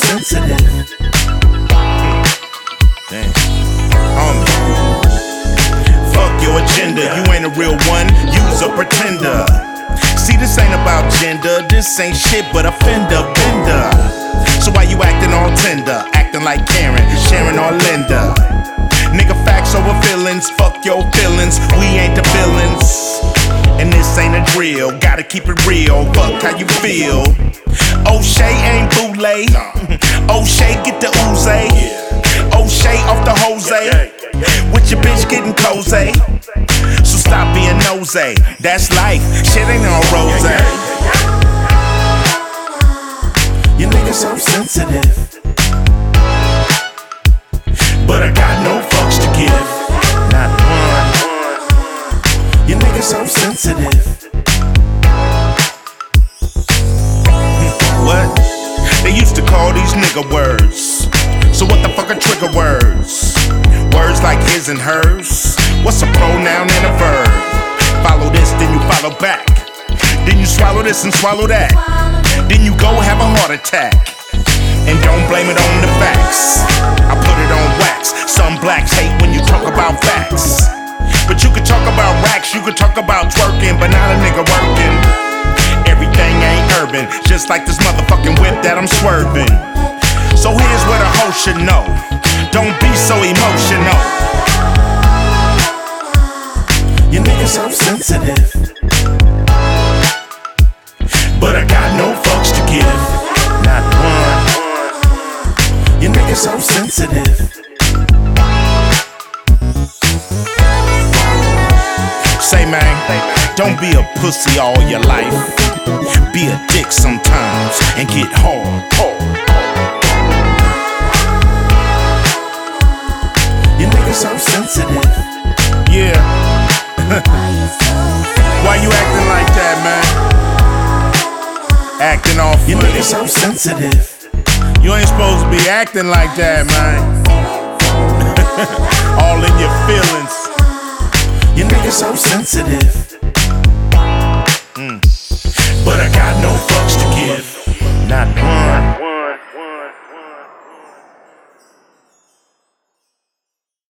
sensitive. Damn. Fuck your agenda, you ain't a real one, you's a pretender. See, this ain't about gender, this ain't shit but a fender bender. So why you acting all tender, acting like Karen, Sharon or Linda? Nigga, facts over feelings, fuck your feelings, we ain't the villains. And this ain't a drill, gotta keep it real, fuck how you feel. O'Shea ain't bootleg, O'Shea get the ooze. O'Shea off the Jose, with your bitch getting cozy. So stop being nosy, that's life, shit ain't no rose. You niggas so sensitive, but I got no fucks to give, not one. You niggas so sensitive. What? They used to call these nigga words. So what the fuck are trigger words? Words like his and hers. What's a pronoun and a verb? Follow this, then you follow back. Then you swallow this and swallow that. Then you go have a heart attack. And don't blame it on the facts. I put it on wax. Some blacks hate when you talk about facts. But you could talk about racks, you could talk about twerking, but not a nigga working. Everything ain't urban, just like this motherfucking whip that I'm swerving. So here's what a hoe should know. Don't be so emotional. You niggas so sensitive, but I got no fucks to give, not one. You niggas so sensitive. Say man, don't be a pussy all your life. Be a dick sometimes and get hard. You niggas so sensitive. Yeah. Why you acting like that, man? Acting all funny. You niggas so sensitive. You ain't supposed to be acting like that, man. All in your feelings. You niggas so sensitive. But I got no fucks to give, not one.